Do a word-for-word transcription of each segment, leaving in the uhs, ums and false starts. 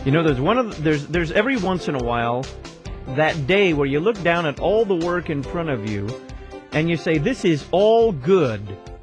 You know, there's one of the, there's there's every once in a while that day where you look down at all the work in front of you and you say, this is all good.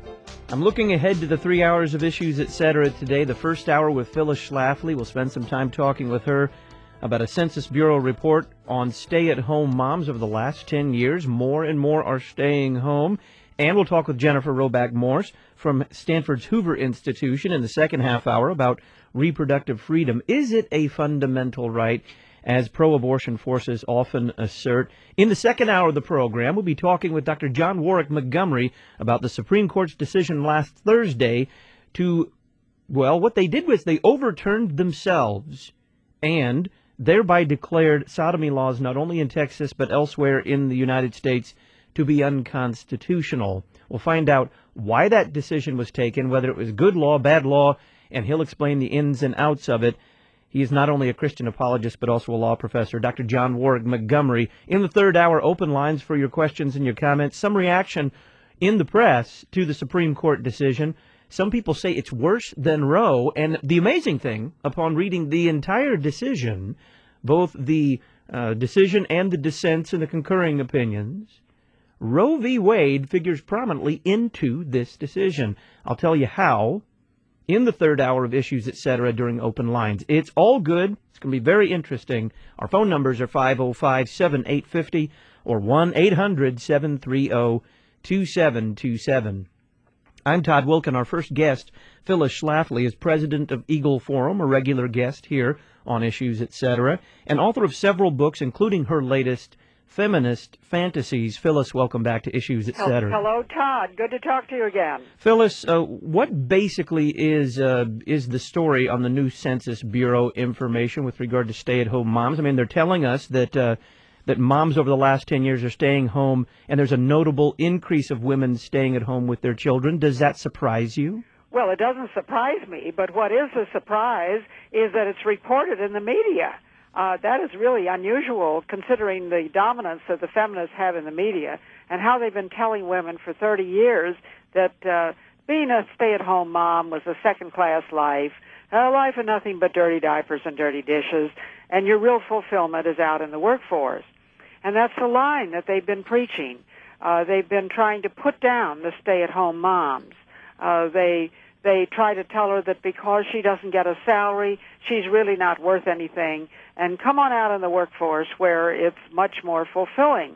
I'm looking ahead to the three hours of Issues, et cetera today. The first hour with Phyllis Schlafly. We'll spend some time talking with her about a Census Bureau report on stay-at-home moms over the last ten years. More and more are staying home. And we'll talk with Jennifer Roback Morse from Stanford's Hoover Institution in the second half hour about reproductive freedom. Is it a fundamental right, as pro-abortion forces often assert? In the second hour of the program, we'll be talking with Doctor John Warwick Montgomery about the Supreme Court's decision last Thursday to, well, what they did was they overturned themselves and thereby declared sodomy laws not only in Texas but elsewhere in the United States to be unconstitutional. We'll find out why that decision was taken, whether it was good law, bad law, and he'll explain the ins and outs of it. He is not only a Christian apologist, but also a law professor. Doctor John Warwick Montgomery. In the third hour, open lines for your questions and your comments. Some reaction in the press to the Supreme Court decision. Some people say it's worse than Roe. And the amazing thing, upon reading the entire decision, both the uh, decision and the dissents and the concurring opinions, Roe v. Wade figures prominently into this decision. I'll tell you how in the third hour of Issues, et cetera, during open lines. It's all good. It's going to be very interesting. Our phone numbers are five oh five, seven eight five oh or one eight hundred, seven three zero, two seven two seven. I'm Todd Wilken. Our first guest, Phyllis Schlafly, is president of Eagle Forum, a regular guest here on Issues, et cetera, and author of several books, including her latest, Feminist Fantasies. Phyllis, welcome back to Issues, et cetera. Hello, Todd. Good to talk to you again. Phyllis, uh, what basically is uh, is the story on the new Census Bureau information with regard to stay-at-home moms? I mean, they're telling us that uh, that moms over the last ten years are staying home, and there's a notable increase of women staying at home with their children. Does that surprise you? Well, it doesn't surprise me, but what is a surprise is that it's reported in the media. Uh, that is really unusual considering the dominance that the feminists have in the media and how they've been telling women for thirty years that uh, being a stay-at-home mom was a second-class life, a life of nothing but dirty diapers and dirty dishes, and your real fulfillment is out in the workforce. And that's the line that they've been preaching. Uh, they've been trying to put down the stay-at-home moms. Uh, they... They try to tell her that because she doesn't get a salary, she's really not worth anything, and come on out in the workforce where it's much more fulfilling.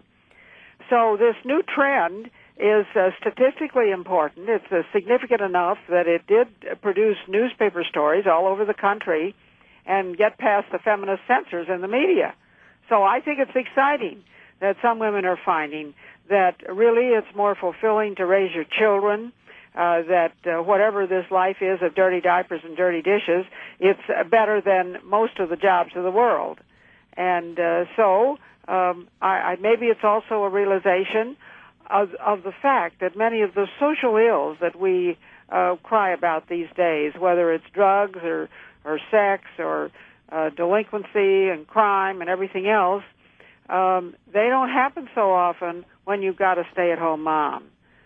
So this new trend is uh, statistically important. It's uh, significant enough that it did produce newspaper stories all over the country and get past the feminist censors in the media. So I think it's exciting that some women are finding that really it's more fulfilling to raise your children, Uh, that uh, whatever this life is of dirty diapers and dirty dishes, it's uh, better than most of the jobs of the world. And uh, so um, I, I, maybe it's also a realization of, of the fact that many of the social ills that we uh, cry about these days, whether it's drugs or, or sex or uh, delinquency and crime and everything else, um, they don't happen so often when you've got a stay-at-home mom.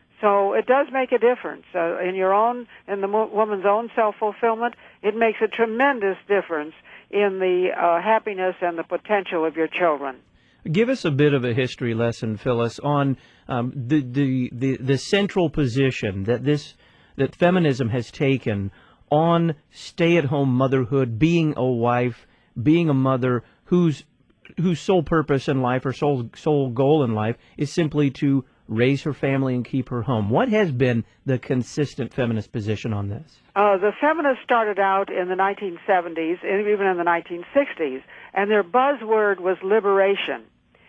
So it does make a difference uh, in your own, in the mo- woman's own self-fulfillment. It makes a tremendous difference in the uh, happiness and the potential of your children. Give us a bit of a history lesson, Phyllis, on um, the, the the the central position that this that feminism has taken on stay-at-home motherhood, being a wife, being a mother whose whose sole purpose in life or sole sole goal in life is simply to raise her family and keep her home. What has been the consistent feminist position on this? Uh, the feminists started out in the nineteen seventies, and even in the nineteen sixties, and their buzzword was liberation.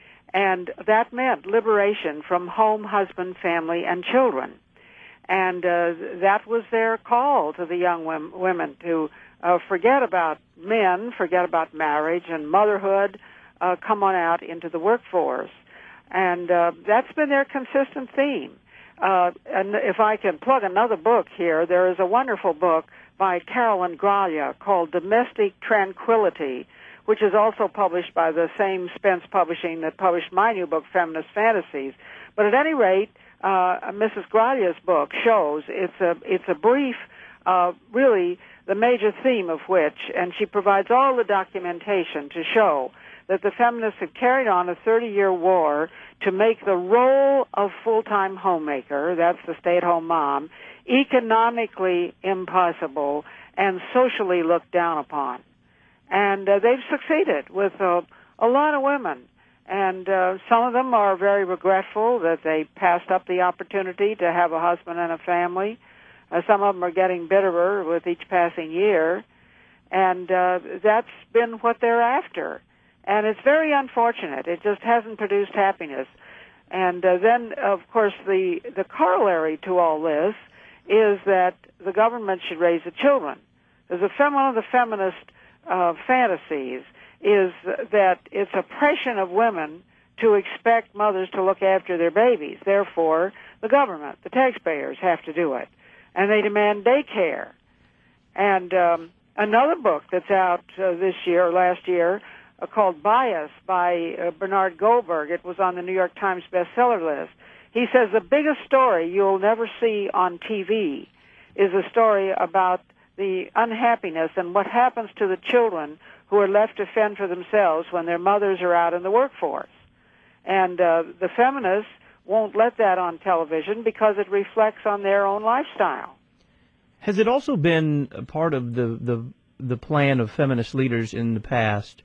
And that meant liberation from home, husband, family, and children. And uh, that was their call to the young women to uh, forget about men, forget about marriage and motherhood, uh, come on out into the workforce. And uh, that's been their consistent theme. Uh, and if I can plug another book here, there is a wonderful book by Carolyn Graglia called Domestic Tranquility, which is also published by the same Spence Publishing that published my new book, Feminist Fantasies. But at any rate, uh, Missus Graglia's book shows it's a it's a brief, uh, really the major theme of which, and she provides all the documentation to show that the feminists have carried on a thirty-year war to make the role of full-time homemaker, that's the stay-at-home mom, economically impossible and socially looked down upon. And uh, they've succeeded with uh, a lot of women. And uh, some of them are very regretful that they passed up the opportunity to have a husband and a family. Uh, some of them are getting bitterer with each passing year. And uh, that's been what they're after. And it's very unfortunate. It just hasn't produced happiness. And uh, then, of course, the, the corollary to all this is that the government should raise the children. There's a fem- one of the feminist uh, fantasies is that it's oppression of women to expect mothers to look after their babies. Therefore, the government, the taxpayers, have to do it. And they demand daycare. And um, another book that's out uh, this year or last year uh, called Bias by uh, Bernard Goldberg, it was on the New York Times bestseller list. He says the biggest story you'll never see on T V is a story about the unhappiness and what happens to the children who are left to fend for themselves when their mothers are out in the workforce. And uh, the feminists won't let that on television because it reflects on their own lifestyle. Has it also been a part of the, the, the plan of feminist leaders in the past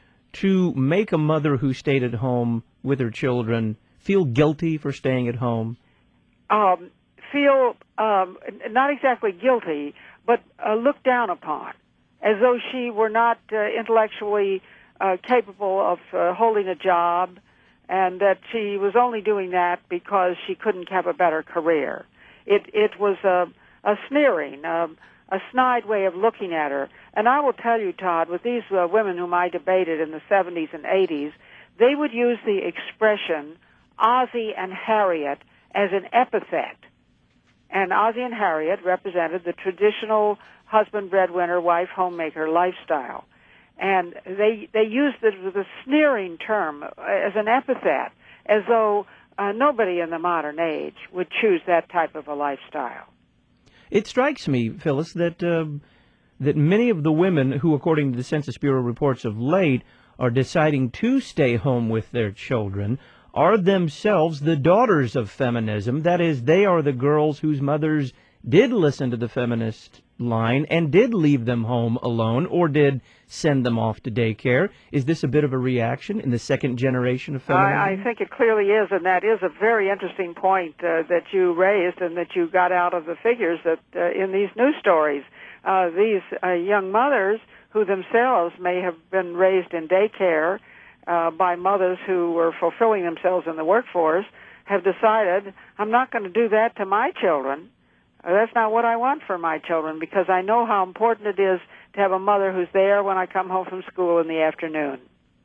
to make a mother who stayed at home with her children feel guilty for staying at home? Um, feel um, not exactly guilty, but uh, looked down upon, as though she were not uh, intellectually uh, capable of uh, holding a job, and that she was only doing that because she couldn't have a better career. It it was a, a sneering, a, a snide way of looking at her. And I will tell you, Todd, with these uh, women whom I debated in the seventies and eighties, they would use the expression Ozzie and Harriet as an epithet. And Ozzie and Harriet represented the traditional husband, breadwinner, wife, homemaker lifestyle. And they they used it with a sneering term as an epithet, as though uh, nobody in the modern age would choose that type of a lifestyle. It strikes me, Phyllis, that uh, that many of the women who, according to the Census Bureau reports of late, are deciding to stay home with their children are themselves the daughters of feminism. That is, they are the girls whose mothers did listen to the feminist line and did leave them home alone or did send them off to daycare. Is this a bit of a reaction in the second generation of feminism? I, I think it clearly is, and that is a very interesting point uh, that you raised and that you got out of the figures that uh, in these news stories. Uh, these uh, young mothers who themselves may have been raised in daycare uh, by mothers who were fulfilling themselves in the workforce have decided, I'm not going to do that to my children. That's not what I want for my children, because I know how important it is to have a mother who's there when I come home from school in the afternoon.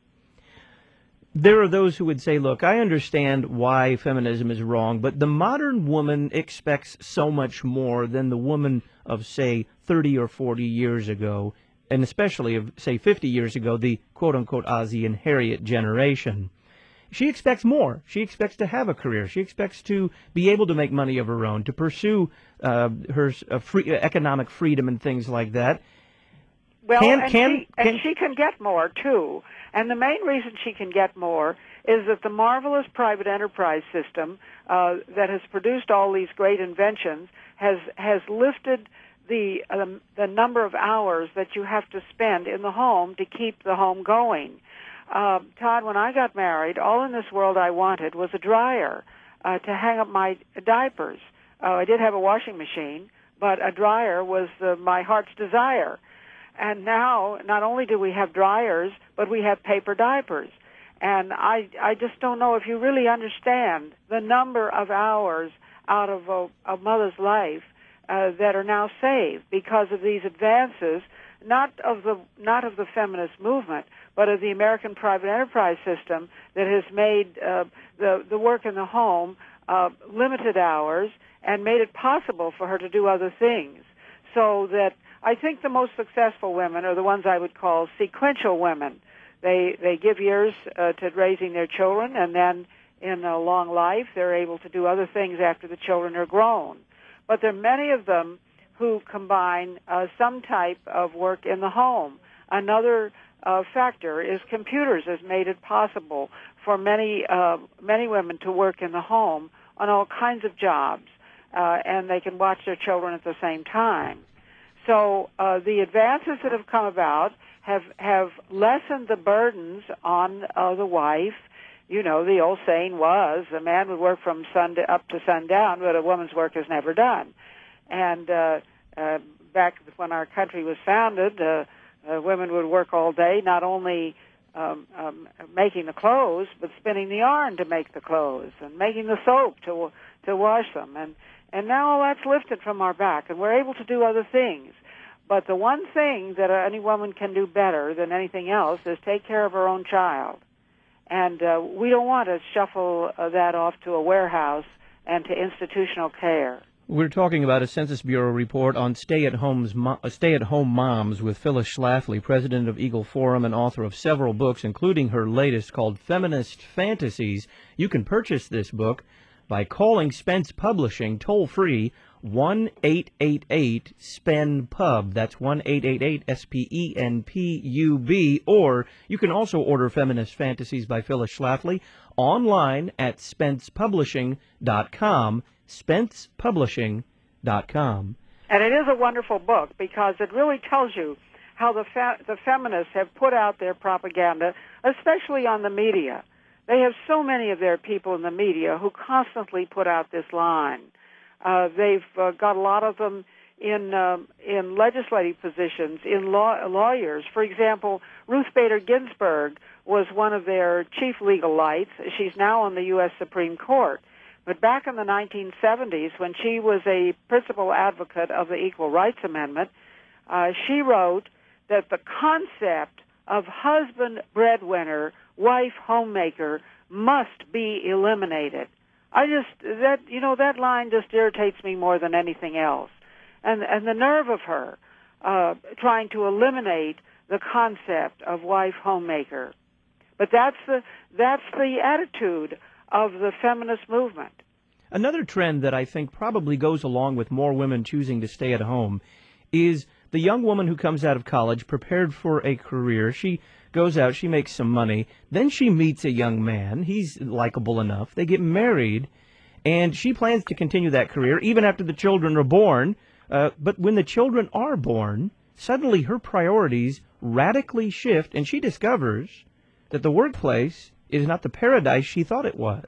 There are those who would say, look, I understand why feminism is wrong, but the modern woman expects so much more than the woman of, say, thirty or forty years ago, and especially of, say, fifty years ago, the quote-unquote Ozzie and Harriet generation. She expects more. She expects to have a career. She expects to be able to make money of her own, to pursue uh, her uh, free, uh, economic freedom and things like that. Well, can, and, can, she, can, and she can get more, too. And the main reason she can get more is that the marvelous private enterprise system uh, that has produced all these great inventions has has lifted the um, the number of hours that you have to spend in the home to keep the home going. Uh, Todd, when I got married, all in this world I wanted was a dryer uh, to hang up my diapers. Uh, I did have a washing machine, but a dryer was uh, my heart's desire. And now, not only do we have dryers, but we have paper diapers. And I, I just don't know if you really understand the number of hours out of a, a mother's life uh, that are now saved because of these advances, not of the not of the feminist movement, but of the American private enterprise system that has made uh, the the work in the home uh, limited hours and made it possible for her to do other things. So that I think the most successful women are the ones I would call sequential women. They they give years uh, to raising their children, and then in a long life they're able to do other things after the children are grown. But there are many of them who combine uh, some type of work in the home. Another uh, factor is computers has made it possible for many uh, many women to work in the home on all kinds of jobs, uh, and they can watch their children at the same time. So uh, the advances that have come about have have lessened the burdens on uh, the wife. You know, the old saying was, a man would work from sun to, up to sundown, but a woman's work is never done. And uh, uh, back when our country was founded, uh, uh, women would work all day, not only um, um, making the clothes, but spinning the yarn to make the clothes and making the soap to to wash them. And and now all that's lifted from our back, and we're able to do other things. But the one thing that any woman can do better than anything else is take care of her own child. And uh, we don't want to shuffle uh, that off to a warehouse and to institutional care. We're talking about a Census Bureau report on stay-at-homes, mo- stay-at-home moms with Phyllis Schlafly, president of Eagle Forum and author of several books, including her latest called Feminist Fantasies. You can purchase this book by calling Spence Publishing toll-free one eight eight eight S P E N P U B. That's one eight eight eight S P E N P U B. Or you can also order Feminist Fantasies by Phyllis Schlafly online at spence publishing dot com. spence publishing dot com. And it is a wonderful book because it really tells you how the fe- the feminists have put out their propaganda, especially on the media. They have so many of their people in the media who constantly put out this line. Uh, they've uh, got a lot of them in um, in legislative positions, in law, lawyers. For example, Ruth Bader Ginsburg was one of their chief legal lights. She's now on the U S Supreme Court. But back in the nineteen seventies, when she was a principal advocate of the Equal Rights Amendment, uh, she wrote that the concept of husband breadwinner, wife homemaker must be eliminated. I just, that, you know, that line just irritates me more than anything else. And, and the nerve of her, uh, trying to eliminate the concept of wife homemaker. But that's the, that's the attitude of the feminist movement. Another trend that I think probably goes along with more women choosing to stay at home is the young woman who comes out of college prepared for a career. She goes out, she makes some money, then she meets a young man. He's likable enough. They get married, and she plans to continue that career even after the children are born. Uh, but when the children are born, suddenly her priorities radically shift, and she discovers that the workplace is not the paradise she thought it was.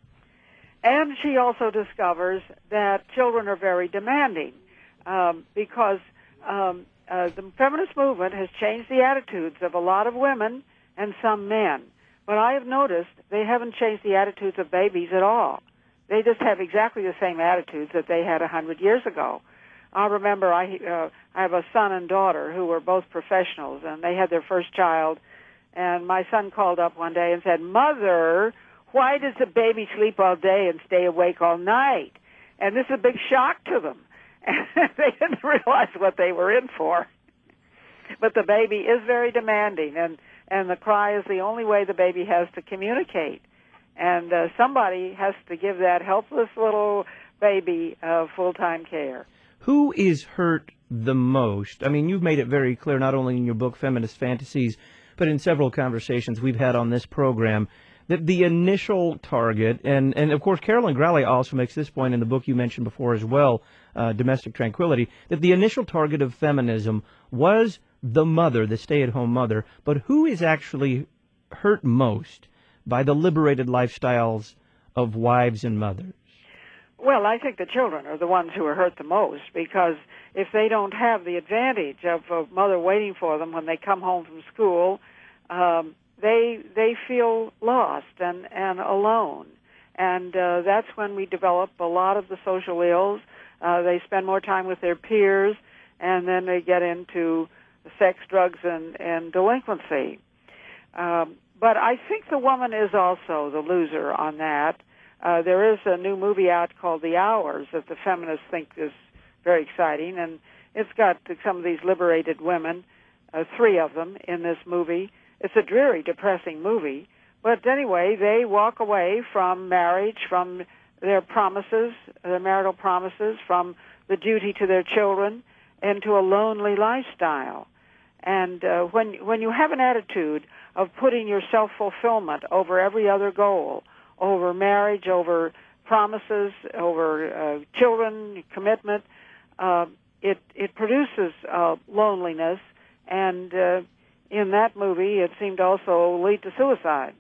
And she also discovers that children are very demanding um, because um, uh, the feminist movement has changed the attitudes of a lot of women and some men. But I have noticed they haven't changed the attitudes of babies at all. They just have exactly the same attitudes that they had a hundred years ago. I remember I, uh, I have a son and daughter who were both professionals, and they had their first child. And my son called up one day and said, "Mother, why does the baby sleep all day and stay awake all night?" And this is a big shock to them. And they didn't realize what they were in for. But the baby is very demanding, and, and the cry is the only way the baby has to communicate. And uh, somebody has to give that helpless little baby uh, full-time care. Who is hurt the most? I mean, you've made it very clear, not only in your book, Feminist Fantasies, but in several conversations we've had on this program, that the initial target, and, and of course Carolyn Growley also makes this point in the book you mentioned before as well, uh, Domestic Tranquility, that the initial target of feminism was the mother, the stay-at-home mother, but who is actually hurt most by the liberated lifestyles of wives and mothers? Well, I think the children are the ones who are hurt the most, because if they don't have the advantage of a mother waiting for them when they come home from school, um, they they feel lost and, and alone. And uh, that's when we develop a lot of the social ills. Uh, they spend more time with their peers, and then they get into sex, drugs, and, and delinquency. Um, but I think the woman is also the loser on that. Uh, there is a new movie out called The Hours that the feminists think is very exciting, and it's got some of these liberated women, uh, three of them in this movie. It's a dreary, depressing movie, but anyway, they walk away from marriage, from their promises, their marital promises, from the duty to their children into a lonely lifestyle. And uh, when when you have an attitude of putting your self-fulfillment over every other goal, over marriage, over promises, over uh, children, commitment, uh, it it produces uh, loneliness, and uh, in that movie, it seemed to also lead to suicide.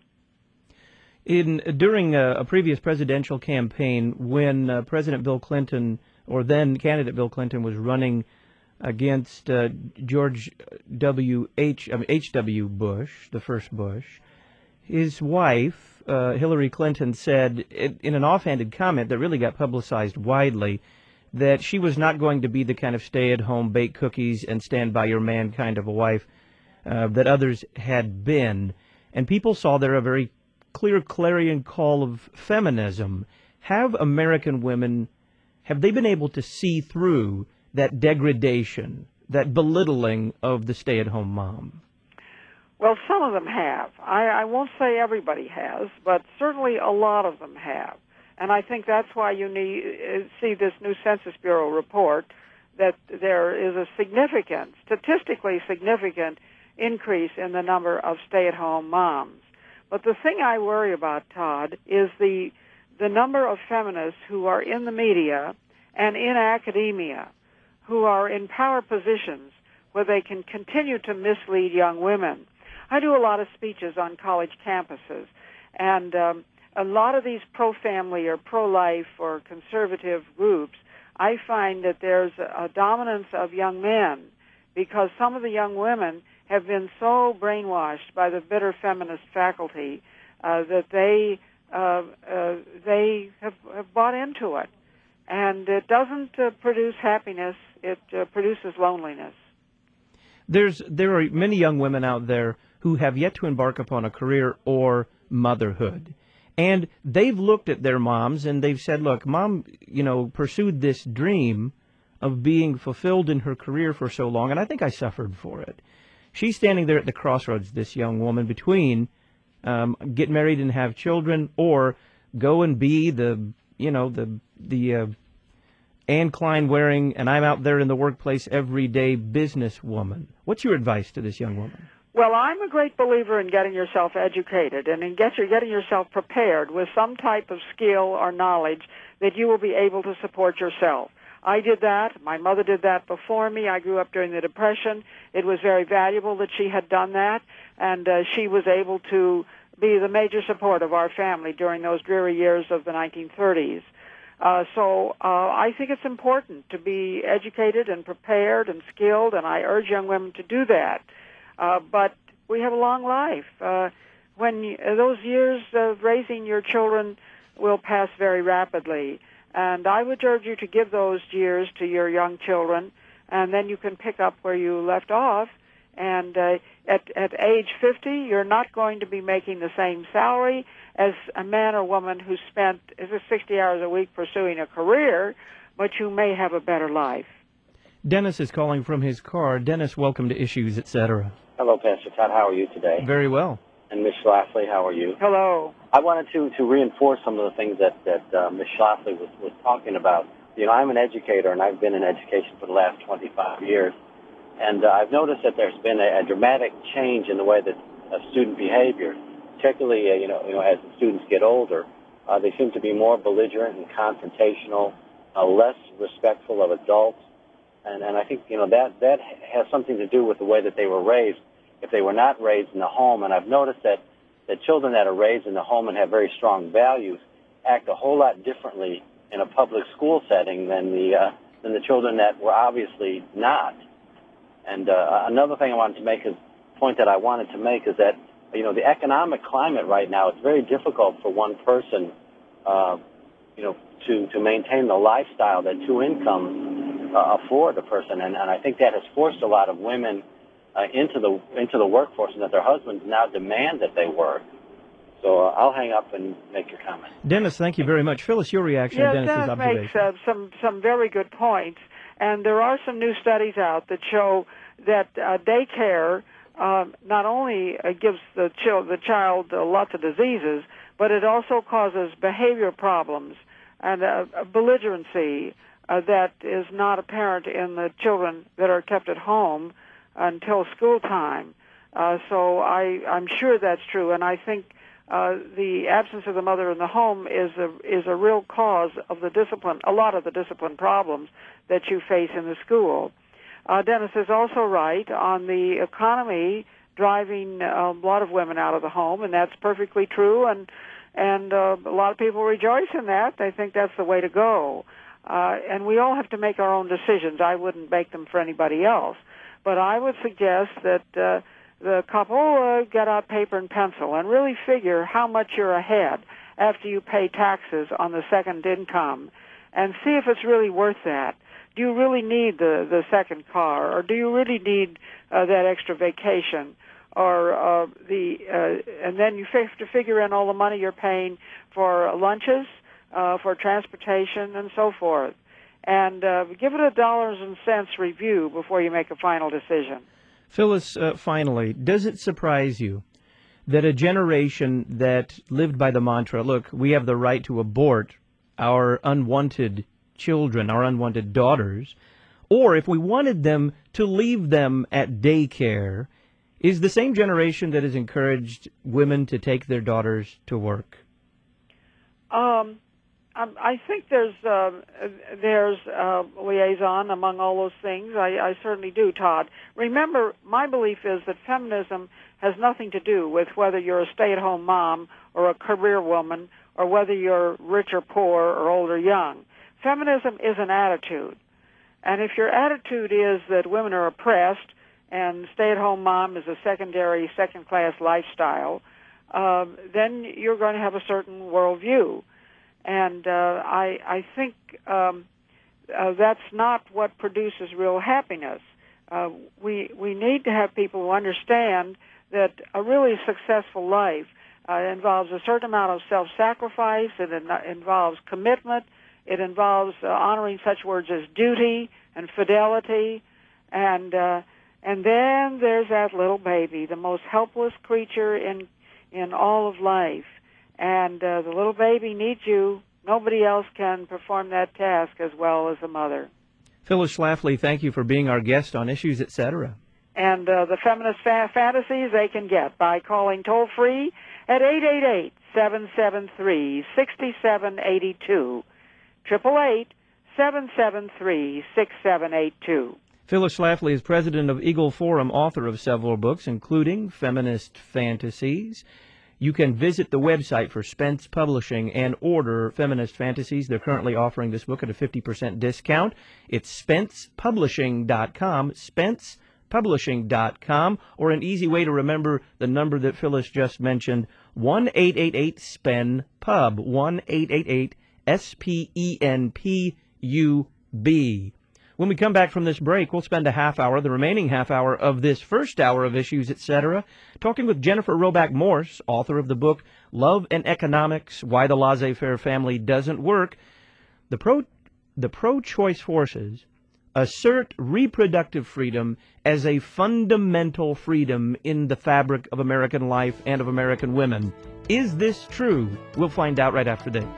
In during a, a previous presidential campaign, when uh, President Bill Clinton, or then candidate Bill Clinton, was running against uh, George W. H. I mean, H W. Bush, the first Bush, his wife, uh, Hillary Clinton, said in an offhanded comment that really got publicized widely that she was not going to be the kind of stay-at-home, bake cookies, and stand-by-your-man kind of a wife uh, that others had been. And people saw there a very clear clarion call of feminism. Have American women, have they been able to see through that degradation, that belittling of the stay-at-home mom? Well, some of them have. I, I won't say everybody has, but certainly a lot of them have. And I think that's why you need see this new Census Bureau report, that there is a significant, statistically significant increase in the number of stay-at-home moms. But the thing I worry about, Todd, is the the number of feminists who are in the media and in academia, who are in power positions where they can continue to mislead young women. I do a lot of speeches on college campuses, and um, a lot of these pro-family or pro-life or conservative groups, I find that there's a dominance of young men because some of the young women have been so brainwashed by the bitter feminist faculty uh, that they uh, uh, they have, have bought into it. And it doesn't uh, produce happiness, it uh, produces loneliness. There's there are many young women out there who have yet to embark upon a career or motherhood. And they've looked at their moms and they've said, look, Mom, you know, pursued this dream of being fulfilled in her career for so long, and I think I suffered for it. She's standing there at the crossroads, this young woman, between um, get married and have children or go and be the, you know, the, the uh, Anne Klein wearing, and I'm out there in the workplace everyday businesswoman. What's your advice to this young woman? Well, I'm a great believer in getting yourself educated and in get your, getting yourself prepared with some type of skill or knowledge that you will be able to support yourself. I did that. My mother did that before me. I grew up during the Depression. It was very valuable that she had done that, and uh, she was able to be the major support of our family during those dreary years of the nineteen thirties. Uh, so uh, I think it's important to be educated and prepared and skilled, and I urge young women to do that. Uh, but we have a long life. Uh, when you, those years of raising your children will pass very rapidly, and I would urge you to give those years to your young children, and then you can pick up where you left off. And uh, at, at age fifty, you're not going to be making the same salary as a man or woman who spent sixty hours a week pursuing a career, but you may have a better life. Dennis is calling from his car. Dennis, welcome to Issues, et cetera. Hello, Pastor Todd. How are you today? Very well. And Miz Schlafly, how are you? Hello. I wanted to, to reinforce some of the things that, that uh, Miz Schlafly was, was talking about. You know, I'm an educator, and I've been in education for the last twenty-five years. And uh, I've noticed that there's been a, a dramatic change in the way that uh, student behavior, particularly, uh, you know, you know, as the students get older, uh, they seem to be more belligerent and confrontational, uh, less respectful of adults. And, and I think, you know, that, that has something to do with the way that they were raised. If they were not raised in the home, and I've noticed that the children that are raised in the home and have very strong values act a whole lot differently in a public school setting than the uh, than the children that were obviously not. And uh, another thing I wanted to make is point that I wanted to make is that, you know, the economic climate right now, it's very difficult for one person, uh, you know, to, to maintain the lifestyle that two incomes uh, afford a person. And, and I think that has forced a lot of women uh, into the into the workforce, and that their husbands now demand that they work. So uh, I'll hang up and make your comment. Dennis, thank you very much. Phyllis, your reaction yeah, to Dennis's Dennis observation. makes uh, some, some very good points. And there are some new studies out that show that uh, daycare uh, not only uh, gives the, chil- the child uh, lots of diseases, but it also causes behavior problems and uh, belligerency, uh, that is not apparent in the children that are kept at home until school time. Uh, so I, I'm sure that's true, and I think uh, the absence of the mother in the home is a is a real cause of the discipline, a lot of the discipline problems that you face in the school. Uh, Dennis is also right on the economy driving a lot of women out of the home, and that's perfectly true, and and uh, a lot of people rejoice in that. They think that's the way to go. Uh, and we all have to make our own decisions. I wouldn't make them for anybody else. But I would suggest that uh, the couple uh, get out paper and pencil and really figure how much you're ahead after you pay taxes on the second income, and see if it's really worth that. Do you really need the, the second car, or do you really need uh, that extra vacation? Or uh, the uh, and then you have to figure in all the money you're paying for lunches, uh, for transportation, and so forth. And uh, give it a dollars and cents review before you make a final decision. Phyllis, uh, finally, does it surprise you that a generation that lived by the mantra, look, we have the right to abort our unwanted children, our unwanted daughters, or if we wanted them, to leave them at daycare, is the same generation that has encouraged women to take their daughters to work? Um, I think there's uh, there's uh, liaison among all those things. I, I certainly do, Todd. Remember, my belief is that feminism has nothing to do with whether you're a stay-at-home mom or a career woman, or whether you're rich or poor or old or young. Feminism is an attitude. And if your attitude is that women are oppressed and stay-at-home mom is a secondary, second-class lifestyle, uh, then you're going to have a certain worldview. And uh, I, I think um, uh, that's not what produces real happiness. Uh, we we need to have people who understand that a really successful life uh, involves a certain amount of self-sacrifice. It in- involves commitment. It involves uh, honoring such words as duty and fidelity, and uh, and then there's that little baby, the most helpless creature in in all of life. And uh, the little baby needs you. Nobody else can perform that task as well as the mother. Phyllis Schlafly, thank you for being our guest on Issues, et cetera. And uh, the feminist fa- fantasies they can get by calling toll-free at eight eight eight, seven seven three, six seven eight two, eight eight eight, seven seven three, six seven eight two. Phyllis Schlafly is president of Eagle Forum, author of several books, including Feminist Fantasies. You can visit the website for Spence Publishing and order Feminist Fantasies. They're currently offering this book at a fifty percent discount. It's spence publishing dot com, spence publishing dot com, or an easy way to remember the number that Phyllis just mentioned, one eight eight eight S P E N P U B, one eight eight eight S P E N P U B. When we come back from this break, we'll spend a half hour, the remaining half hour of this first hour of Issues, et cetera, talking with Jennifer Roback Morse, author of the book Love and Economics, Why the Laissez-Faire Family Doesn't Work. The pro, the pro-choice forces assert reproductive freedom as a fundamental freedom in the fabric of American life and of American women. Is this true? We'll find out right after this.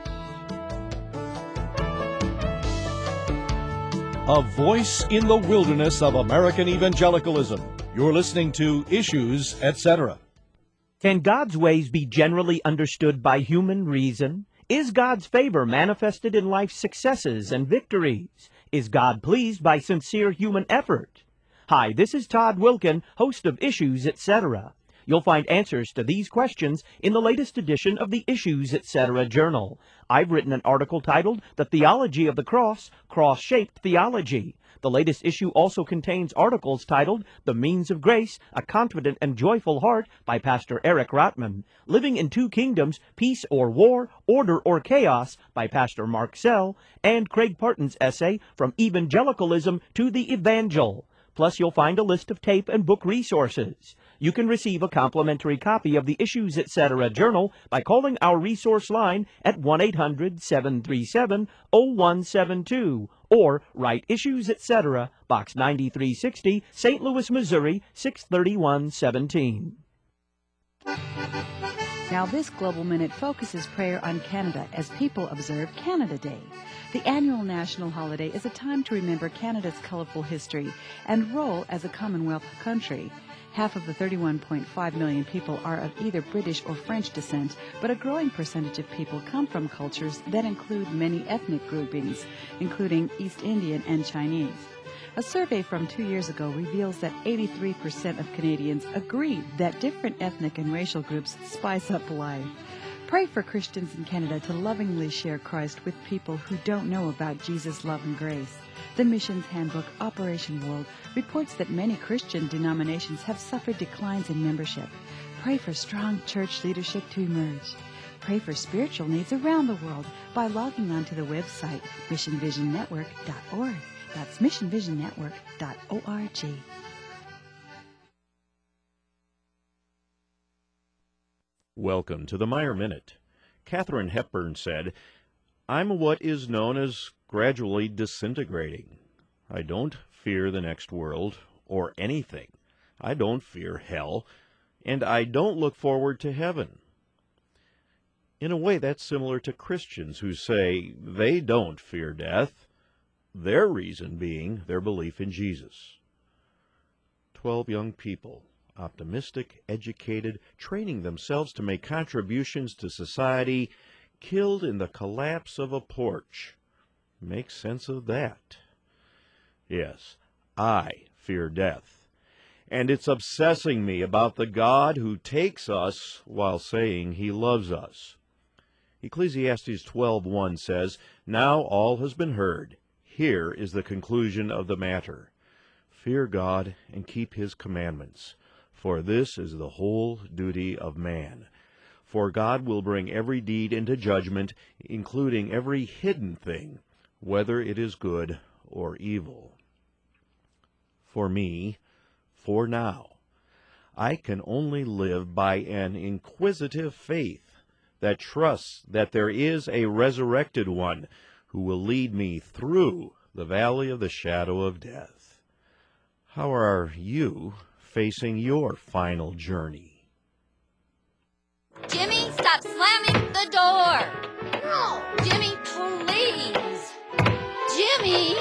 A voice in the wilderness of American evangelicalism. You're listening to Issues, et cetera. Can God's ways be generally understood by human reason? Is God's favor manifested in life's successes and victories? Is God pleased by sincere human effort? Hi, this is Todd Wilkin, host of Issues, et cetera. You'll find answers to these questions in the latest edition of the Issues, et cetera journal. I've written an article titled The Theology of the Cross, Cross-Shaped Theology. The latest issue also contains articles titled The Means of Grace, A Confident and Joyful Heart by Pastor Eric Rotman, Living in Two Kingdoms, Peace or War, Order or Chaos by Pastor Mark Sell, and Craig Parton's essay From Evangelicalism to the Evangel. Plus, you'll find a list of tape and book resources. You can receive a complimentary copy of the Issues, et cetera journal by calling our resource line at one eight hundred, seven three seven, zero one seven two or write Issues, et cetera, Box ninety-three sixty, Saint Louis, Missouri, six thirty-one seventeen. Now, this Global Minute focuses prayer on Canada as people observe Canada Day. The annual national holiday is a time to remember Canada's colorful history and role as a Commonwealth country. Half of the thirty-one point five million people are of either British or French descent, but a growing percentage of people come from cultures that include many ethnic groupings, including East Indian and Chinese. A survey from two years ago reveals that eighty-three percent of Canadians agree that different ethnic and racial groups spice up life. Pray for Christians in Canada to lovingly share Christ with people who don't know about Jesus' love and grace. The Missions Handbook, Operation World, reports that many Christian denominations have suffered declines in membership. Pray for strong church leadership to emerge. Pray for spiritual needs around the world by logging on to the website mission vision network dot org. That's mission vision network dot org. Welcome to the Meyer Minute. Katharine Hepburn said, "I'm what is known as gradually disintegrating. I don't fear the next world or anything. I don't fear hell, and I don't look forward to heaven." In a way, that's similar to Christians who say they don't fear death, their reason being their belief in Jesus. Twelve young people, optimistic, educated, training themselves to make contributions to society, killed in the collapse of a porch. Make sense of that. Yes, I fear death, and it's obsessing me about the God who takes us while saying he loves us. Ecclesiastes twelve one says, "Now all has been heard. Here is the conclusion of the matter. Fear God and keep his commandments, for this is the whole duty of man. For God will bring every deed into judgment, including every hidden thing, whether it is good or evil." For me, for now, I can only live by an inquisitive faith that trusts that there is a resurrected one who will lead me through the valley of the shadow of death. How are you facing your final journey? Jimmy, stop slamming the door! No! Jimmy, please! Jimmy!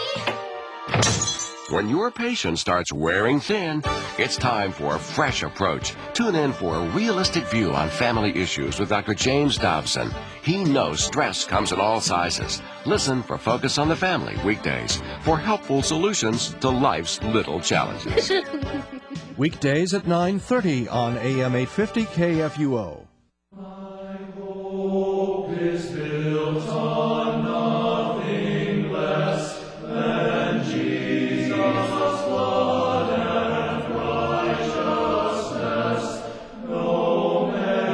When your patience starts wearing thin, it's time for a fresh approach. Tune in for a realistic view on family issues with Doctor James Dobson. He knows stress comes in all sizes. Listen for Focus on the Family weekdays for helpful solutions to life's little challenges. Weekdays at nine thirty on A M eight fifty K F U O. My hope is built on nothing less than Jesus' blood and righteousness. No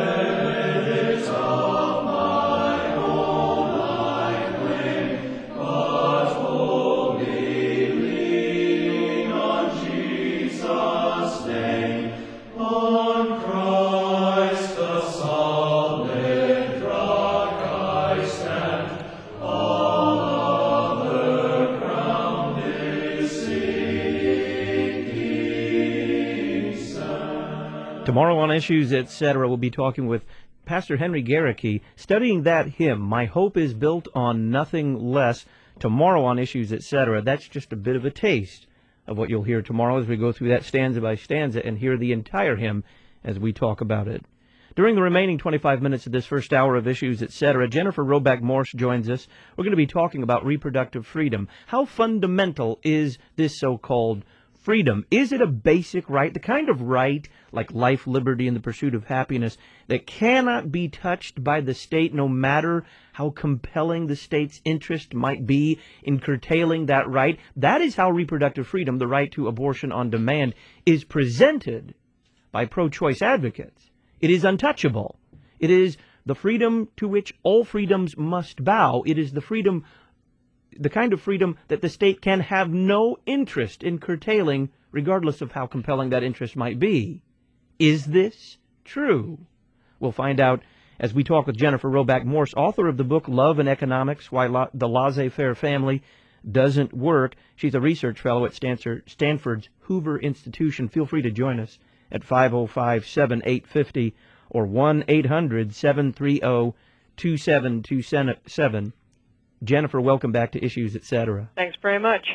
merit of my own I claim, but wholly lean on Jesus' name, on Christ the solid rock I stand. All other ground is sinking sand. Tomorrow on Issues, et cetera, we'll be talking with Pastor Henry Garricky, studying that hymn, "My Hope is Built on Nothing Less." Tomorrow on Issues, et cetera. That's just a bit of a taste of what you'll hear tomorrow as we go through that stanza by stanza and hear the entire hymn as we talk about it. During the remaining twenty-five minutes of this first hour of Issues, et cetera, Jennifer Roback Morse joins us. We're going to be talking about reproductive freedom. How fundamental is this so-called freedom? Is it a basic right, the kind of right like life, liberty, and the pursuit of happiness that cannot be touched by the state no matter how compelling the state's interest might be in curtailing that right? That is how reproductive freedom, the right to abortion on demand, is presented by pro-choice advocates. It is untouchable. It is the freedom to which all freedoms must bow. It is the freedom, the kind of freedom that the state can have no interest in curtailing, regardless of how compelling that interest might be. Is this true? We'll find out as we talk with Jennifer Roback Morse, author of the book Love and Economics, Why La- the Laissez-Faire Family Doesn't Work. She's a research fellow at Stanford's Hoover Institution. Feel free to join us at five oh five, seven eight five oh or one eight hundred seven three zero two seven two seven. Jennifer, welcome back to Issues, et cetera. Thanks very much.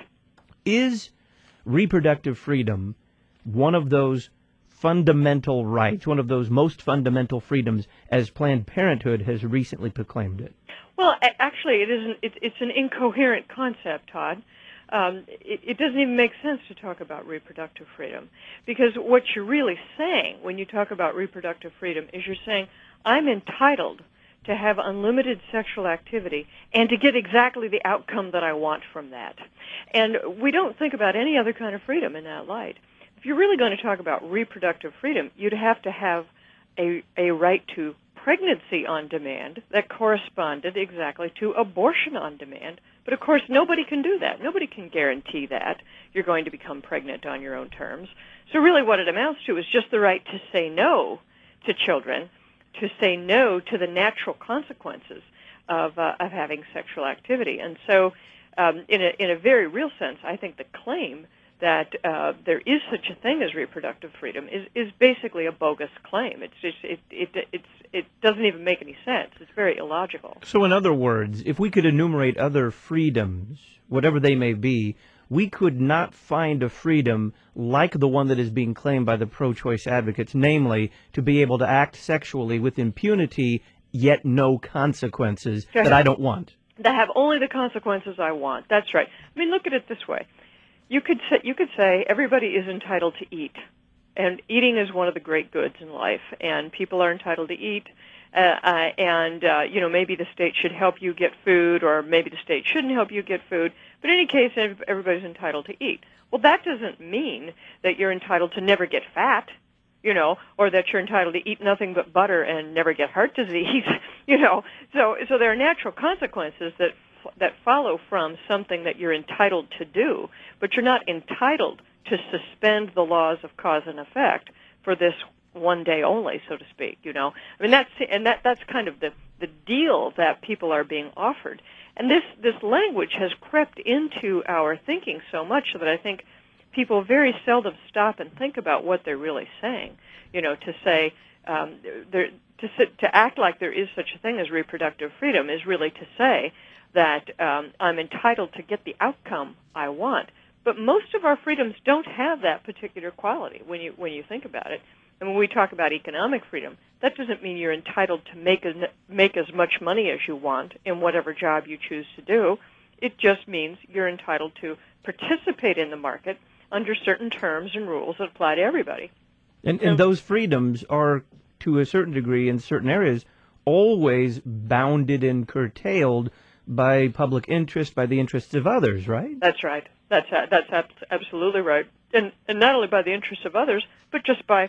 Is reproductive freedom one of those fundamental rights, one of those most fundamental freedoms, as Planned Parenthood has recently proclaimed it? Well, actually, it isn't. It, it's an incoherent concept, Todd. Um, it, it doesn't even make sense to talk about reproductive freedom, because what you're really saying when you talk about reproductive freedom is you're saying, I'm entitled to have unlimited sexual activity and to get exactly the outcome that I want from that. And we don't think about any other kind of freedom in that light. If you're really going to talk about reproductive freedom, you'd have to have a, a right to pregnancy on demand that corresponded exactly to abortion on demand. But, of course, nobody can do that. Nobody can guarantee that you're going to become pregnant on your own terms. So really what it amounts to is just the right to say no to children, to say no to the natural consequences of, uh, of having sexual activity. And so um, in, a, in a very real sense, I think the claim that uh, there is such a thing as reproductive freedom is, is basically a bogus claim. It's just it, it it's it doesn't even make any sense. It's very illogical. So in other words, if we could enumerate other freedoms, whatever they may be, we could not find a freedom like the one that is being claimed by the pro-choice advocates, namely to be able to act sexually with impunity, yet no consequences Yeah. that I don't want. That have only the consequences I want. That's right. I mean, look at it this way. You could say, you could say everybody is entitled to eat, and eating is one of the great goods in life, and people are entitled to eat, uh, uh, and uh, you know, maybe the state should help you get food, or maybe the state shouldn't help you get food, but in any case, everybody's entitled to eat. Well, that doesn't mean that you're entitled to never get fat, you know, or that you're entitled to eat nothing but butter and never get heart disease, you know. So, so there are natural consequences that that follow from something that you're entitled to do, but you're not entitled to suspend the laws of cause and effect for this one day only, so to speak, you know. I mean, that's, and that, that's kind of the, the deal that people are being offered. And this, this language has crept into our thinking so much that I think people very seldom stop and think about what they're really saying. You know, to say, um, there, to, sit, to act like there is such a thing as reproductive freedom is really to say that um, I'm entitled to get the outcome I want. But most of our freedoms don't have that particular quality when you when you think about it. And when we talk about economic freedom, that doesn't mean you're entitled to make as, make as much money as you want in whatever job you choose to do. It just means you're entitled to participate in the market under certain terms and rules that apply to everybody. And, and those freedoms are, to a certain degree in certain areas, always bounded and curtailed by public interest, by the interests of others, right? That's right. That's that's absolutely right. And and not only by the interests of others, but just by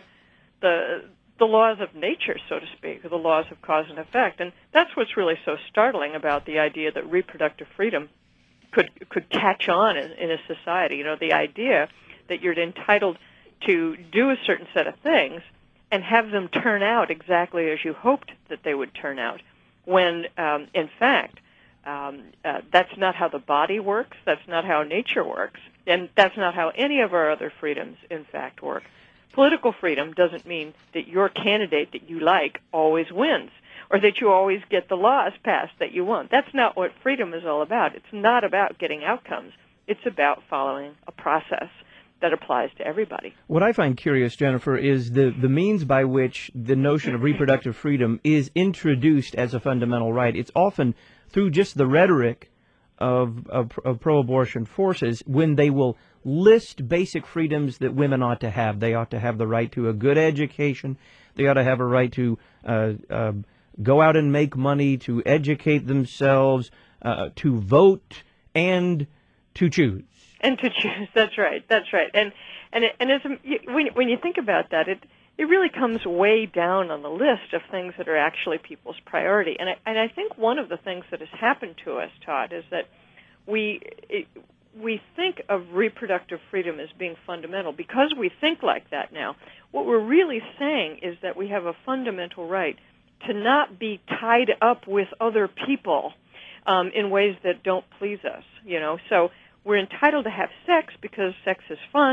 the the laws of nature, so to speak, or the laws of cause and effect. And that's what's really so startling about the idea that reproductive freedom could could catch on in, in a society. You know, the idea that you're entitled to do a certain set of things and have them turn out exactly as you hoped that they would turn out, when um, in fact Um, uh, that's not how the body works. That's not how nature works. And that's not how any of our other freedoms, in fact, work. Political freedom doesn't mean that your candidate that you like always wins, or that you always get the laws passed that you want. That's not what freedom is all about. It's not about getting outcomes. It's about following a process that applies to everybody. What I find curious, Jennifer, is the, the means by which the notion of reproductive freedom is introduced as a fundamental right. It's often through just the rhetoric of, of, of pro-abortion forces, when they will list basic freedoms that women ought to have. They ought to have the right to a good education. They ought to have a right to uh, uh, go out and make money, to educate themselves, uh, to vote, and to choose. And to choose, that's right, that's right. And and it, and as a, when when you think about that, it it really comes way down on the list of things that are actually people's priority. And I and I think one of the things that has happened to us, Todd, is that we it, we think of reproductive freedom as being fundamental. Because we think like that now, what we're really saying is that we have a fundamental right to not be tied up with other people um, in ways that don't please us. You know, so we're entitled to have sex because sex is fun,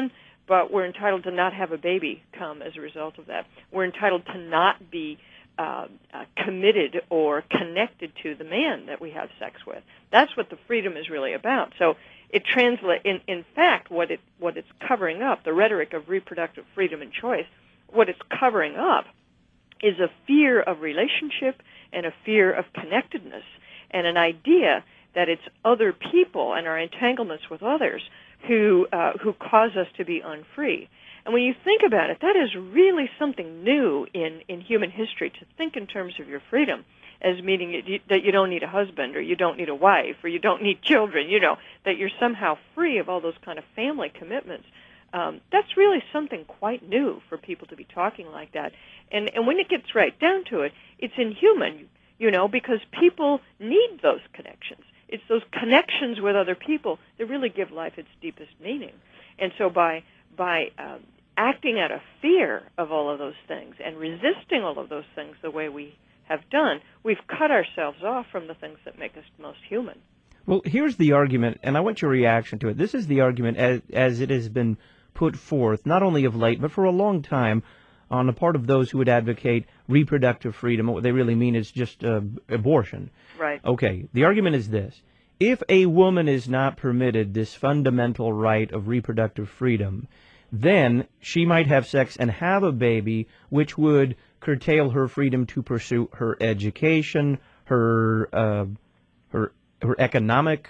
but we're entitled to not have a baby come as a result of that. We're entitled to not be uh, uh, committed or connected to the man that we have sex with. That's what the freedom is really about. So it translates, in, in fact, what it what it's covering up, the rhetoric of reproductive freedom and choice, what it's covering up is a fear of relationship and a fear of connectedness and an idea that it's other people and our entanglements with others who uh, who cause us to be unfree. And when you think about it, that is really something new in, in human history, to think in terms of your freedom as meaning that you don't need a husband or you don't need a wife or you don't need children, you know, that you're somehow free of all those kind of family commitments. Um, that's really something quite new for people to be talking like that. And, and when it gets right down to it, it's inhuman, you know, because people need those connections. It's those connections with other people that really give life its deepest meaning. And so by by um, acting out of fear of all of those things and resisting all of those things the way we have done, we've cut ourselves off from the things that make us most human. Well, here's the argument, and I want your reaction to it. This is the argument as, as it has been put forth, not only of late, but for a long time, on the part of those who would advocate reproductive freedom. What they really mean is just uh, abortion. Right. Okay, the argument is this. If a woman is not permitted this fundamental right of reproductive freedom, then she might have sex and have a baby, which would curtail her freedom to pursue her education, her uh, her her economic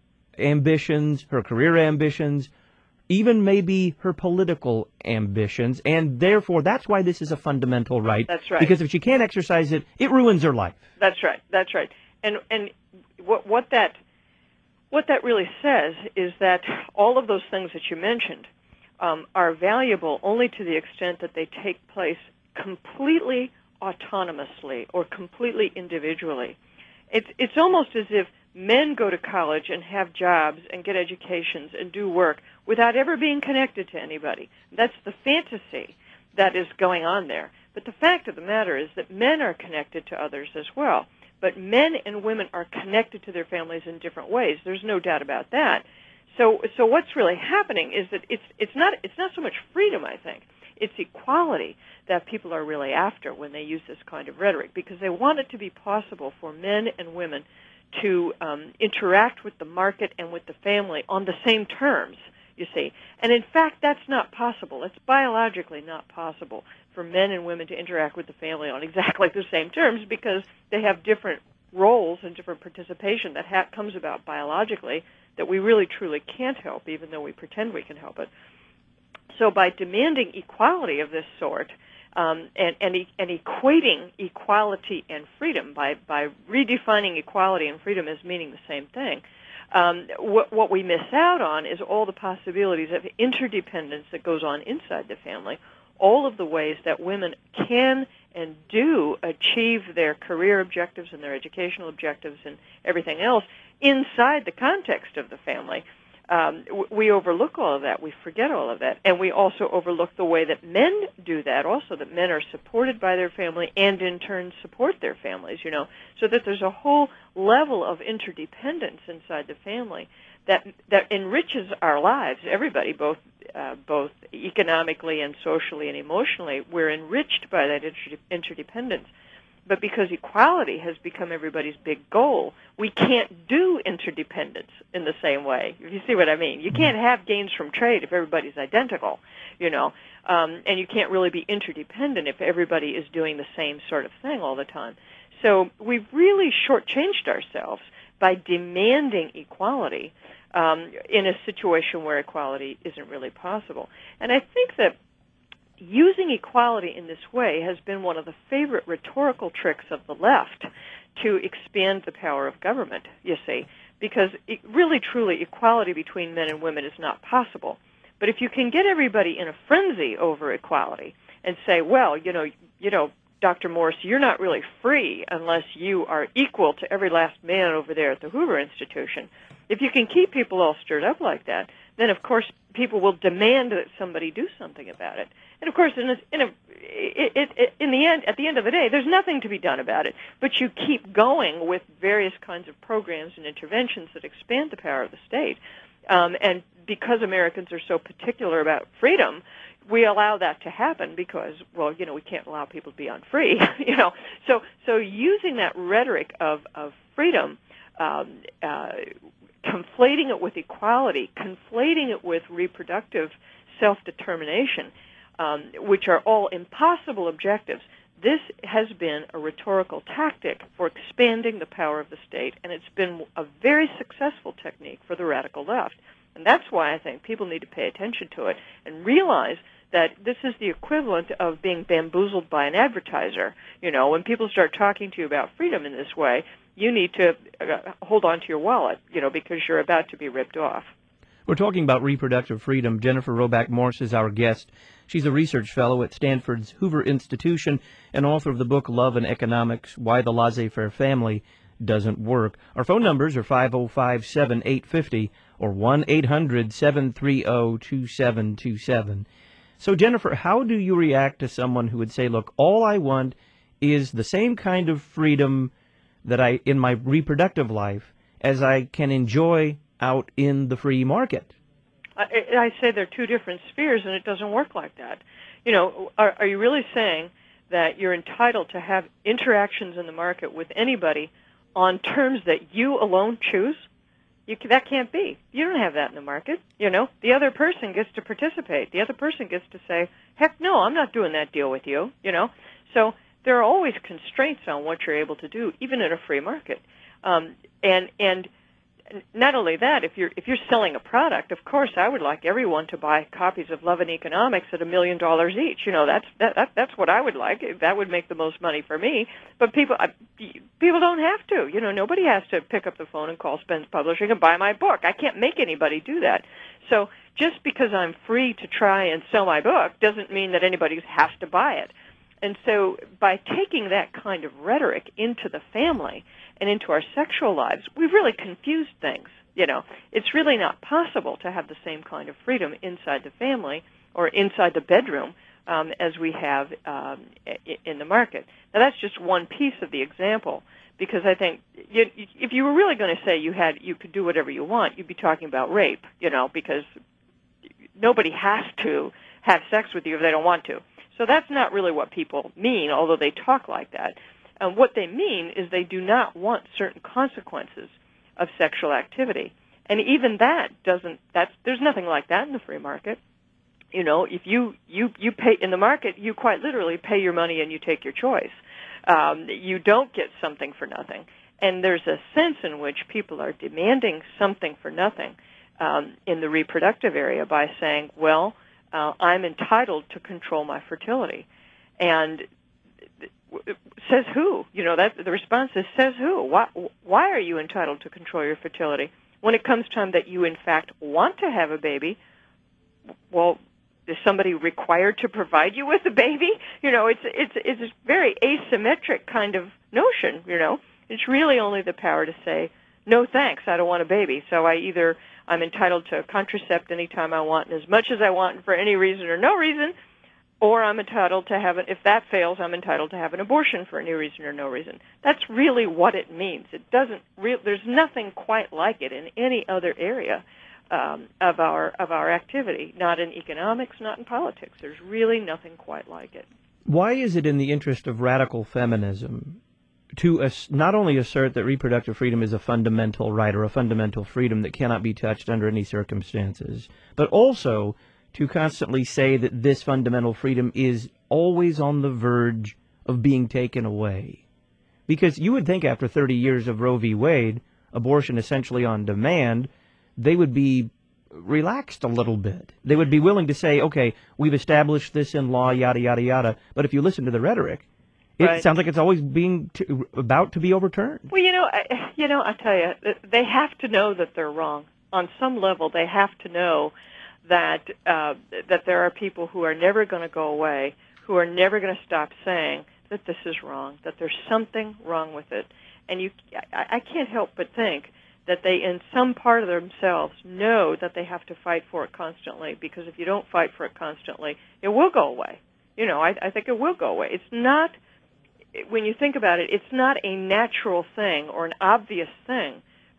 ambitions, her career ambitions, even maybe her political ambitions, and therefore that's why this is a fundamental right. That's right. Because if she can't exercise it, it ruins her life. That's right. That's right. And and what what that what that really says is that all of those things that you mentioned um, are valuable only to the extent that they take place completely autonomously or completely individually. It's it's almost as if men go to college and have jobs and get educations and do work without ever being connected to anybody. That's the fantasy that is going on there. But the fact of the matter is that men are connected to others as well. But men and women are connected to their families in different ways. There's no doubt about that. So so what's really happening is that it's it's not it's not so much freedom, I think. It's equality that people are really after when they use this kind of rhetoric, because they want it to be possible for men and women to um, interact with the market and with the family on the same terms, you see. And in fact, that's not possible. It's biologically not possible for men and women to interact with the family on exactly the same terms, because they have different roles and different participation that ha- comes about biologically that we really truly can't help, even though we pretend we can help it. So by demanding equality of this sort, Um, and, and, e- and equating equality and freedom by, by redefining equality and freedom as meaning the same thing, um, what, what we miss out on is all the possibilities of interdependence that goes on inside the family, all of the ways that women can and do achieve their career objectives and their educational objectives and everything else inside the context of the family. Um, we overlook all of that. We forget all of that. And we also overlook the way that men do that also, that men are supported by their family and in turn support their families, you know, so that there's a whole level of interdependence inside the family that that enriches our lives. Everybody, both uh, both economically and socially and emotionally, we're enriched by that inter- interdependence. But because equality has become everybody's big goal, we can't do interdependence in the same way. If you see what I mean. You can't have gains from trade if everybody's identical, you know, um, and you can't really be interdependent if everybody is doing the same sort of thing all the time. So we've really shortchanged ourselves by demanding equality um, in a situation where equality isn't really possible. And I think that using equality in this way has been one of the favorite rhetorical tricks of the left to expand the power of government, you see, because it, really, truly, equality between men and women is not possible. But if you can get everybody in a frenzy over equality and say, well, you know, you know, Doctor Morse, you're not really free unless you are equal to every last man over there at the Hoover Institution. If you can keep people all stirred up like that, then of course people will demand that somebody do something about it. And of course, in a, in a, it, it, it, in the end, at the end of the day, there's nothing to be done about it. But you keep going with various kinds of programs and interventions that expand the power of the state. Um, and because Americans are so particular about freedom, we allow that to happen because, well, you know, we can't allow people to be unfree, you know. So, so using that rhetoric of, of freedom, um, uh, conflating it with equality, conflating it with reproductive self-determination, um, which are all impossible objectives, this has been a rhetorical tactic for expanding the power of the state, and it's been a very successful technique for the radical left. And that's why I think people need to pay attention to it and realize that this is the equivalent of being bamboozled by an advertiser. You know, when people start talking to you about freedom in this way, you need to uh, hold on to your wallet, you know, because you're about to be ripped off. We're talking about reproductive freedom. Jennifer Roback Morse is our guest. She's a research fellow at Stanford's Hoover Institution and author of the book Love and Economics, Why the Laissez-Faire Family Doesn't Work. Our phone numbers are five oh five, seven eight five oh or one eight hundred, seven three oh, two seven two seven. So, Jennifer, how do you react to someone who would say, look, all I want is the same kind of freedom that I, in my reproductive life, as I can enjoy out in the free market? I, I say they're two different spheres, and it doesn't work like that. You know, are, are you really saying that you're entitled to have interactions in the market with anybody on terms that you alone choose? You, that can't be. You don't have that in the market. You know, the other person gets to participate. The other person gets to say, heck no, I'm not doing that deal with you, you know. So there are always constraints on what you're able to do, even in a free market. Um, and and not only that, if you're if you're selling a product, of course, I would like everyone to buy copies of Love and Economics at a million dollars each. You know, that's that, that that's what I would like. That would make the most money for me. But people I, people don't have to. You know, nobody has to pick up the phone and call Spence Publishing and buy my book. I can't make anybody do that. So just because I'm free to try and sell my book doesn't mean that anybody has to buy it. And so by taking that kind of rhetoric into the family and into our sexual lives, we've really confused things. You know, it's really not possible to have the same kind of freedom inside the family or inside the bedroom um, as we have um, in the market. Now, that's just one piece of the example, because I think you, if you were really going to say you had you could do whatever you want, you'd be talking about rape, you know, because nobody has to have sex with you if they don't want to. So that's not really what people mean, although they talk like that. Um, what they mean is they do not want certain consequences of sexual activity. And even that doesn't, that's, there's nothing like that in the free market. You know, if you, you, you pay, in the market, you quite literally pay your money and you take your choice. Um, you don't get something for nothing. And there's a sense in which people are demanding something for nothing um, in the reproductive area by saying, well, Uh, I'm entitled to control my fertility. And says who? You know, that the response is, says who? Why, why are you entitled to control your fertility? When it comes time that you, in fact, want to have a baby, well, is somebody required to provide you with a baby? You know, it's it's it's a very asymmetric kind of notion, you know. It's really only the power to say, no thanks, I don't want a baby. So I either I'm entitled to contracept anytime I want and as much as I want and for any reason or no reason, or I'm entitled to have it, if that fails, I'm entitled to have an abortion for any reason or no reason. That's really what it means. It doesn't re- there's nothing quite like it in any other area um, of our of our activity, not in economics, not in politics. There's really nothing quite like it. Why is it in the interest of radical feminism to ass- not only assert that reproductive freedom is a fundamental right or a fundamental freedom that cannot be touched under any circumstances, but also to constantly say that this fundamental freedom is always on the verge of being taken away? Because you would think after thirty years of Roe v. Wade, abortion essentially on demand, they would be relaxed a little bit. They would be willing to say, okay, we've established this in law, yada, yada, yada. But if you listen to the rhetoric, it right. sounds like it's always being to, about to be overturned. Well, you know, I, you know, I tell you, they have to know that they're wrong. On some level, they have to know that uh, that there are people who are never going to go away, who are never going to stop saying that this is wrong, that there's something wrong with it. And you, I, I can't help but think that they, in some part of themselves, know that they have to fight for it constantly, because if you don't fight for it constantly, it will go away. You know, I, I think it will go away. It's not, when you think about it, it's not a natural thing or an obvious thing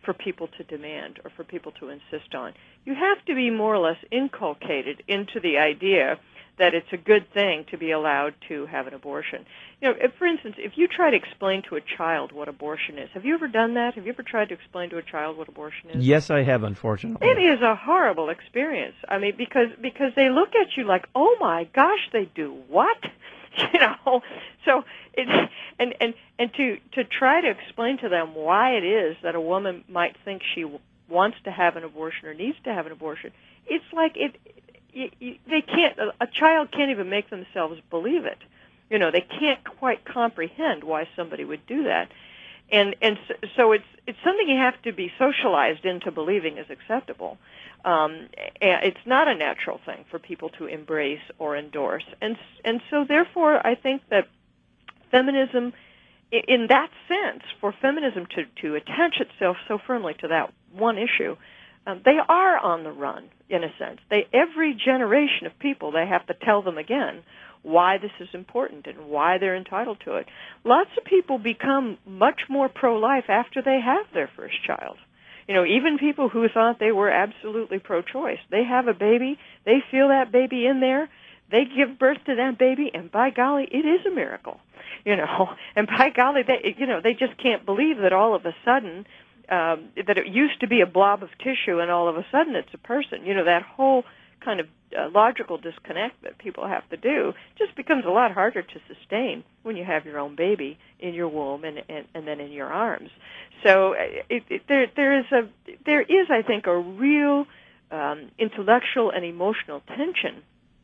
for people to demand or for people to insist on. You have to be more or less inculcated into the idea that it's a good thing to be allowed to have an abortion. You know, if, for instance, if you try to explain to a child what abortion is, have you ever done that? Have you ever tried to explain to a child what abortion is? Yes, I have, unfortunately. It is a horrible experience. I mean, because because they look at you like, oh my gosh, they do what? You know, so it's and and and to to try to explain to them why it is that a woman might think she wants to have an abortion or needs to have an abortion, it's like it. You, you, they can't. A child can't even make themselves believe it. You know, they can't quite comprehend why somebody would do that, and and so, so it's it's something you have to be socialized into believing is acceptable. Um, and it's not a natural thing for people to embrace or endorse, and and so therefore I think that feminism, in that sense, for feminism to to attach itself so firmly to that one issue. Um, they are on the run, in a sense. They, every generation of people, they have to tell them again why this is important and why they're entitled to it. Lots of people become much more pro-life after they have their first child. You know, even people who thought they were absolutely pro-choice, they have a baby, they feel that baby in there, they give birth to that baby, and by golly, it is a miracle. You know, and by golly, they, you know, they just can't believe that all of a sudden Um, that it used to be a blob of tissue and all of a sudden it's a person. You know, that whole kind of uh, logical disconnect that people have to do just becomes a lot harder to sustain when you have your own baby in your womb and, and, and then in your arms. So it, it, there, there is, a, there is, I think, a real um, intellectual and emotional tension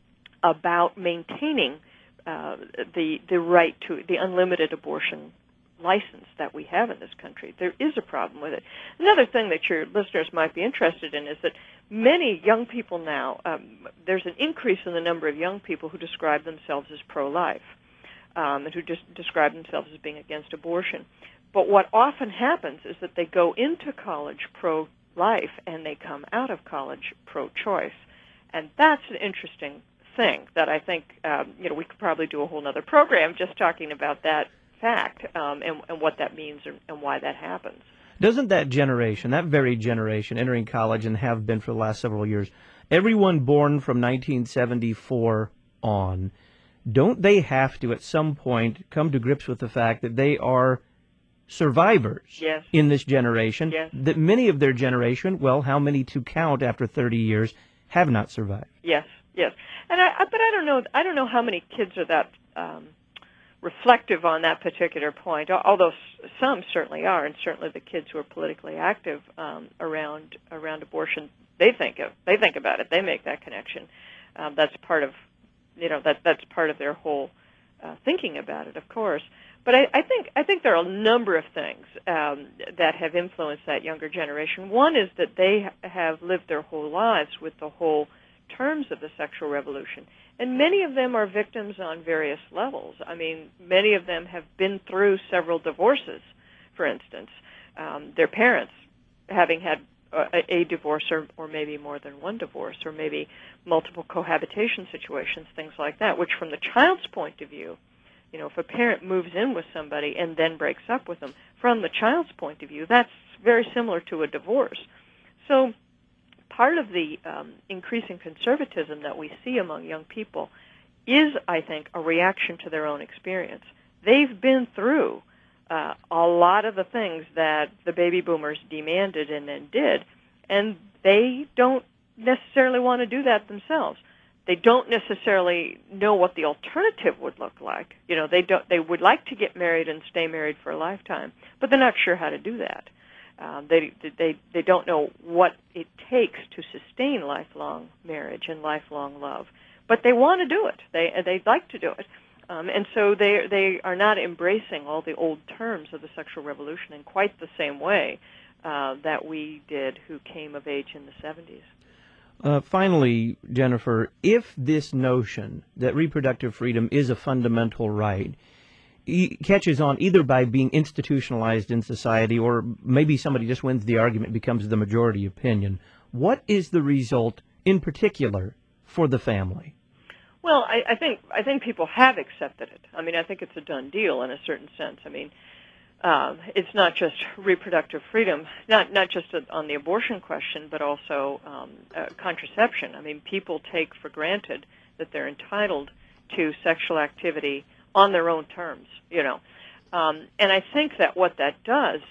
about maintaining uh, the, the right to the unlimited abortion license that we have in this country. There is a problem with it. Another thing that your listeners might be interested in is that many young people now, um, there's an increase in the number of young people who describe themselves as pro-life um, and who just describe themselves as being against abortion. But what often happens is that they go into college pro-life and they come out of college pro-choice. And that's an interesting thing that I think, um, you know, we could probably do a whole other program just talking about that fact um, and, and what that means and, and why that happens. Doesn't that generation, that very generation, entering college and have been for the last several years, everyone born from nineteen seventy-four on, don't they have to at some point come to grips with the fact that they are survivors yes. in this generation, yes. that many of their generation, well, how many to count after thirty years, have not survived? Yes, yes. And I, I but I don't know, I don't know how many kids are that um, reflective on that particular point, although some certainly are, and certainly the kids who are politically active um, around around abortion, they think of they think about it, they make that connection. Um, that's part of, you know, that that's part of their whole uh, thinking about it, of course. But I, I think I think there are a number of things um, that have influenced that younger generation. One is that they have lived their whole lives with the whole terms of the sexual revolution. And many of them are victims on various levels. I mean, many of them have been through several divorces, for instance. Um, their parents having had a, a divorce or, or maybe more than one divorce or maybe multiple cohabitation situations, things like that, which from the child's point of view, you know, if a parent moves in with somebody and then breaks up with them, from the child's point of view, that's very similar to a divorce. So part of the um, increasing conservatism that we see among young people is, I think, a reaction to their own experience. They've been through uh, a lot of the things that the baby boomers demanded and then did, and they don't necessarily want to do that themselves. They don't necessarily know what the alternative would look like. You know, they don't. They would like to get married and stay married for a lifetime, but they're not sure how to do that. Um, they they they don't know what it takes to sustain lifelong marriage and lifelong love, but they want to do it. They they'd like to do it, um, and so they they are not embracing all the old terms of the sexual revolution in quite the same way uh, that we did, who came of age in the seventies. Uh, finally, Jennifer, if this notion that reproductive freedom is a fundamental right catches on either by being institutionalized in society or maybe somebody just wins the argument, becomes the majority opinion, what is the result in particular for the family? Well, I, I think I think people have accepted it. I mean, I think it's a done deal in a certain sense. I mean, uh, it's not just reproductive freedom, not not just on the abortion question, but also um, uh, contraception. I mean, people take for granted that they're entitled to sexual activity on their own terms, you know. Um, and I think that what that does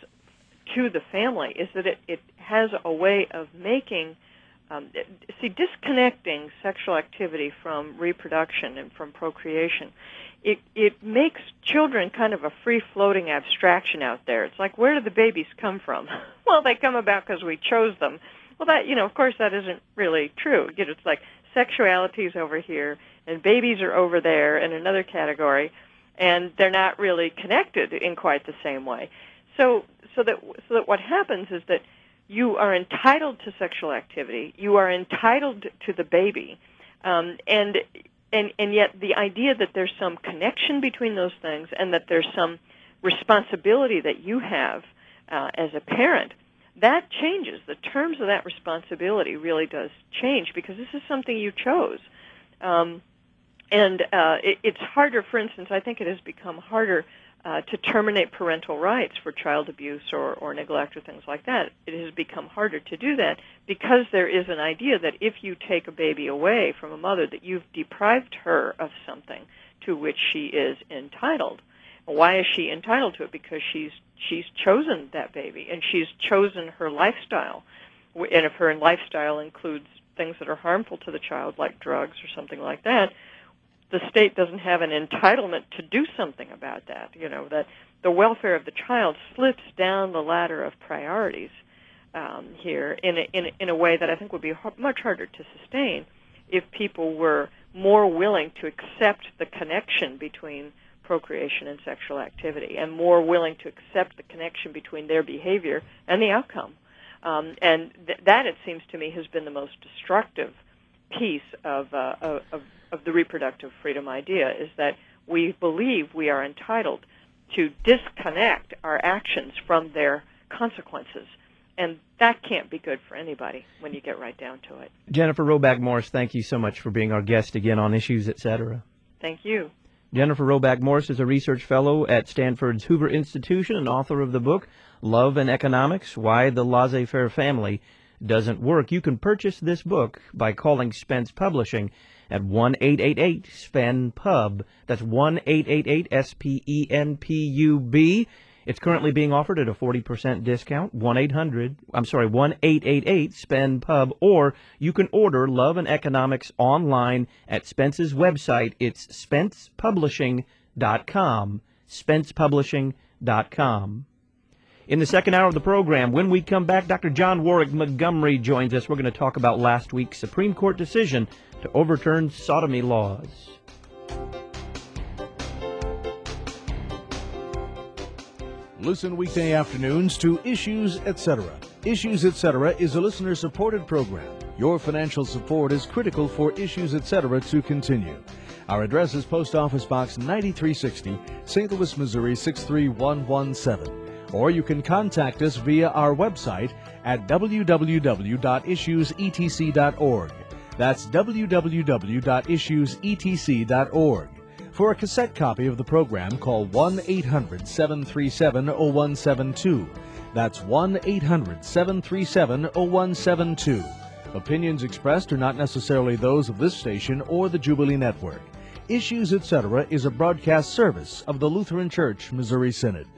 to the family is that it, it has a way of making, um, see, disconnecting sexual activity from reproduction and from procreation. It, it makes children kind of a free-floating abstraction out there. It's like, where do the babies come from? Well, they come about because we chose them. Well, that, you know, of course, that isn't really true. You know, it's like sexuality is over here, and babies are over there in another category, and they're not really connected in quite the same way. So, so that so that what happens is that you are entitled to sexual activity, you are entitled to the baby, um, and and and yet the idea that there's some connection between those things and that there's some responsibility that you have uh, as a parent, that changes. The terms of that responsibility really does change because this is something you chose. Um, and uh, it, it's harder, for instance, I think it has become harder uh, to terminate parental rights for child abuse or, or neglect or things like that. It has become harder to do that because there is an idea that if you take a baby away from a mother, that you've deprived her of something to which she is entitled. Why is she entitled to it? Because she's she's chosen that baby, and she's chosen her lifestyle. And if her lifestyle includes things that are harmful to the child, like drugs or something like that, the state doesn't have an entitlement to do something about that. You know, that the welfare of the child slips down the ladder of priorities um, here in a, in, a, in a way that I think would be much harder to sustain if people were more willing to accept the connection between procreation and sexual activity, and more willing to accept the connection between their behavior and the outcome. Um, and th- that, it seems to me, has been the most destructive piece of, uh, of, of the reproductive freedom idea, is that we believe we are entitled to disconnect our actions from their consequences. And that can't be good for anybody when you get right down to it. Jennifer Roback Morse, thank you so much for being our guest again on Issues, et cetera. Thank you. Jennifer Roback Morse is a research fellow at Stanford's Hoover Institution and author of the book Love and Economics, Why the Laissez-Faire Family Doesn't Work. You can purchase this book by calling Spence Publishing at one eight eight eight S P E N P U B. That's one eight eight eight S P E N P U B. It's currently being offered at a forty percent discount, one eight hundred, I'm sorry, one eight eight eight S P E N P U B, or you can order Love and Economics online at Spence's website. It's spence publishing dot com, spence publishing dot com. In the second hour of the program, when we come back, Doctor John Warwick Montgomery joins us. We're going to talk about last week's Supreme Court decision to overturn sodomy laws. Listen weekday afternoons to Issues, et cetera. Issues, et cetera is a listener-supported program. Your financial support is critical for Issues, et cetera to continue. Our address is Post Office Box ninety-three sixty, Saint Louis, Missouri six three one one seven. Or you can contact us via our website at w w w dot issues e t c dot org. That's w w w dot issues e t c dot org. For a cassette copy of the program, call one eight hundred seven three seven zero one seven two. That's one eight hundred seven three seven zero one seven two. Opinions expressed are not necessarily those of this station or the Jubilee Network. Issues, et cetera is a broadcast service of the Lutheran Church Missouri Synod.